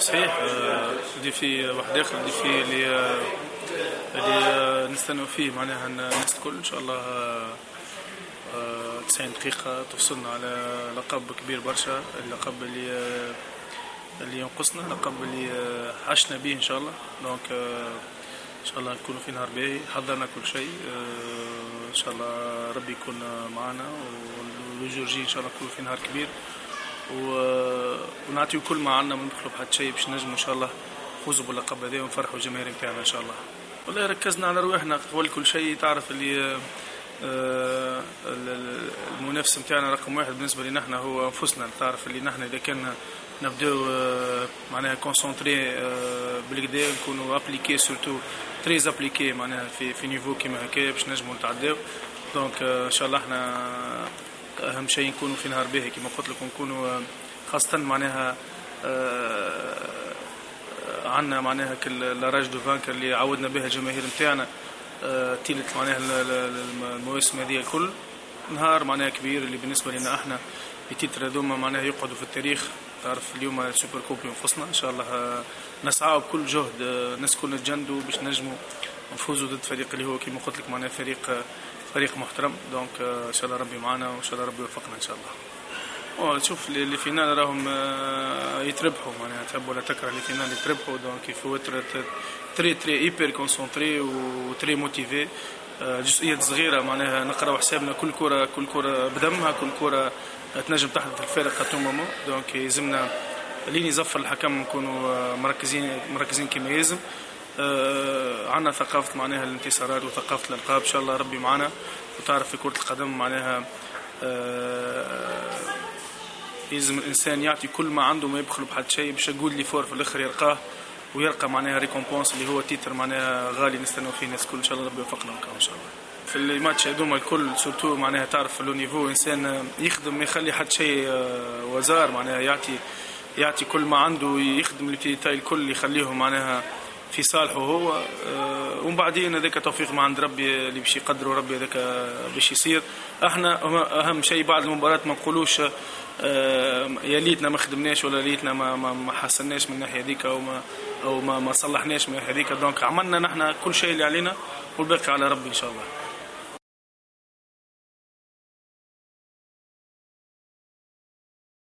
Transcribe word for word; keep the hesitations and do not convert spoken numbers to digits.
صحيح. ديفي واحد اخر ديفي اللي اللي نستناو فيه معناها الناس الكل ان شاء الله. تسعين دقيقة توصلنا على لقب كبير برشا، اللقب اللي اللي ينقصنا، لقب اللي عشنا به ان شاء الله. دونك ان شاء الله نكونوا في نهار باهي، حضرنا كل شيء ان شاء الله. ربي يكون معنا والجورجي ان شاء الله نكونوا في نهار كبير، ونعطيو كل ما عندنا، ما نبخلوا بحد شيء باش نجموا ان شاء الله نفوزوا باللقب هذا ونفرحوا الجماهير نتاعنا ان شاء الله. والله ركزنا على رواحنا قبل كل شيء. تعرف اللي المنافس نتاعنا رقم واحد بالنسبه لنا احنا هو انفسنا. تعرف اللي نحن اذا كان نبداو معناها كونسونطري بالكدا، نكونوا ابليكي سورتو تريز ابليكي معناها في في نيفو كيما هكا باش نجموا نتعداو. دونك ان شاء الله احنا اهم شيء نكونوا في نهار باهي كما قلت لكم، نكونوا خاصه معناها عندنا معناها لاراج دو فانكر اللي عودنا بها الجماهير نتاعنا تيلت معناها المواسم هذه الكل. نهار معناها كبير اللي بالنسبه لنا احنا التيتر هذوما معناها يقعدوا في التاريخ. تعرف اليوم السوبر كوب ينقصنا ان شاء الله، نسعى بكل جهد الناس كلنا نتجندوا باش نجموا نفوزوا ضد فريق اللي هو كما قلت لك معناها فريق فريق محترم. دونك ان شاء الله ربي معنا وان شاء الله ربي يوفقنا ان شاء الله. شوف اللي فينا راهم يتربحوا معناها تحب ولا تكره، اللي فينا يتربحوا. دونك يفو تري تري ايبر كونسونطري وتري موتيفي. جزئيات صغيره معناها نقراو حسابنا، كل كره كل كره بدمها، كل كره تنجم تحدث الفارق اتو مومون. دونك يلزمنا لين يزفر الحكم نكونوا مركزين مركزين كما يلزم. عندنا ثقافه معناها الانتصارات وثقافه الالقاب ان شاء الله ربي معنا. وتعرف في كره القدم معناها يلزم الانسان يعطي كل ما عنده، ما يبخل بحد شيء باش يقول لي فور في الاخر يلقاه ويلقى معناها ريكومبونس اللي هو تيتر معناها غالي نستناو فيه الناس كل. ان شاء الله ربي يوفقنا ان شاء الله في الماتش هذوما الكل. سورتو معناها تعرف لو نيفو انسان يخدم ما يخلي حد شيء وزار معناها يعطي يعطي كل ما عنده، يخدم التيتاي الكل يخليهم معناها في صالحه هو. ومن بعدين هذاك توفيق ما عند ربي اللي باش يقدروا ربي هذاك باش يصير. احنا اهم شيء بعد المباراه ما نقولوش يا ليتنا ما خدمناش ولا ليتنا ما ما حسناش من الناحيه هذيك او ما او ما, ما صلحناش من الناحيه هذيك. دونك عملنا نحن كل شيء اللي علينا والباقي على ربي ان شاء الله.